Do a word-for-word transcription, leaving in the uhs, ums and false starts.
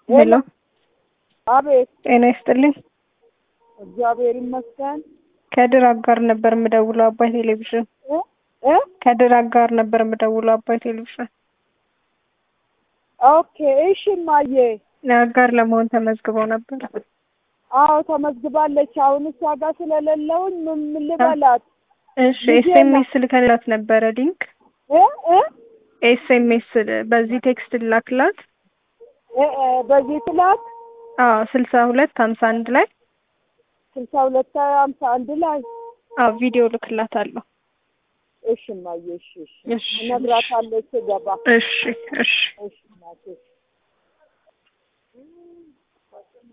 ሄሎ አቤት። ጤና ይስጥልኝ። እግዚአብሔር ይመስገን። ከድር አጋር ነበር የምደውለው አባይ ቴሌቪዥን። እ እ ከድር አጋር ነበር የምደውለው አባይ ቴሌቪዥን። ኦኬ እሺ ማዬ። አጋር ለመሆን ተመዝግበው ነበር። አዎ ተመዝግባለች። አሁን እሷ ጋር ስለሌለውኝ ምን ምን ልበላት? እሺ ኤስኤምኤስ ልከላት ነበረ ሊንክ እ እ ኤስኤምኤስ በዚህ ቴክስት ላክላት። እ በዚህ ትላት አዎ ስልሳ ሁለት ሀምሳ አንድ ላይ ስልሳ ሁለት ሀምሳ አንድ ላይ አዎ ቪዲዮ ልክላታለሁ። እሺ ማዬ እሺ እሺ እሺ እነግራታለሁ ስገባ። እሺ እሺ እሺ ማዬ